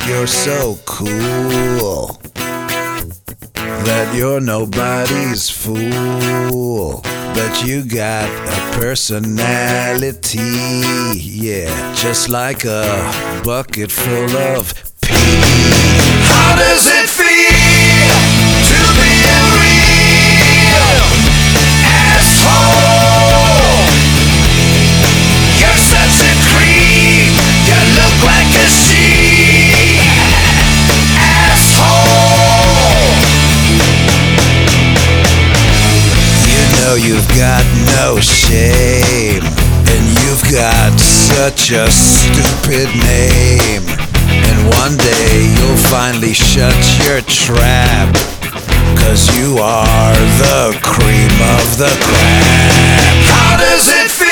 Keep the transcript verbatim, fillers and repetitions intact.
you're so cool that you're nobody's fool. But you got a personality, yeah, just like a bucket full of pee. How does it feel to be a real asshole? You're such a creep, you look like a sheep. Asshole. You know you've got no shame, and you've got such a stupid name. And one day you'll finally shut your trap, 'cause you are the cream of the crap. How does it feel